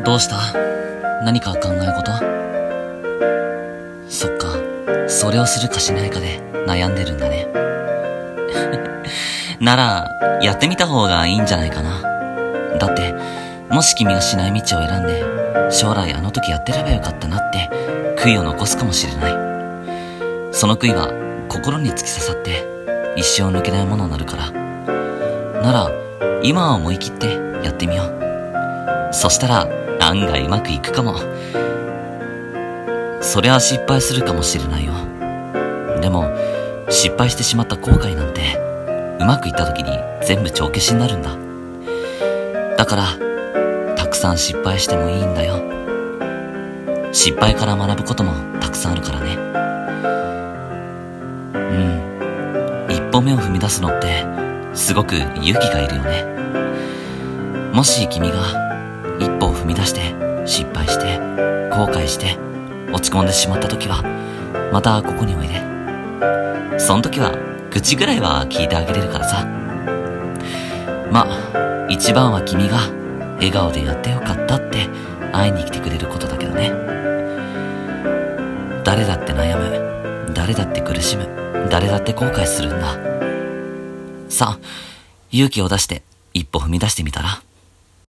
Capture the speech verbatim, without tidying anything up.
どうした？何か考え事？そっか、それをするかしないかで悩んでるんだね。なら、やってみた方がいいんじゃないかな。だって、もし君がしない道を選んで、将来あの時やってればよかったなって悔いを残すかもしれない。その悔いは心に突き刺さって一生抜けないものになるから。なら、今は思い切ってやってみよう。そしたら案外うまくいくかも。それは失敗するかもしれないよ。でも失敗してしまった後悔なんてうまくいった時に全部帳消しになるんだ。だからたくさん失敗してもいいんだよ。失敗から学ぶこともたくさんあるからね。うん、一歩目を踏み出すのってすごく勇気がいるよね。もし君が一歩を踏み出して失敗して後悔して落ち込んでしまった時はまたここにおいで。その時は愚痴ぐらいは聞いてあげれるからさ。まあ一番は君が笑顔でやってよかったって会いに来てくれることだけどね。誰だって悩む、誰だって苦しむ、誰だって後悔するんだ。さあ勇気を出して一歩踏み出してみたら？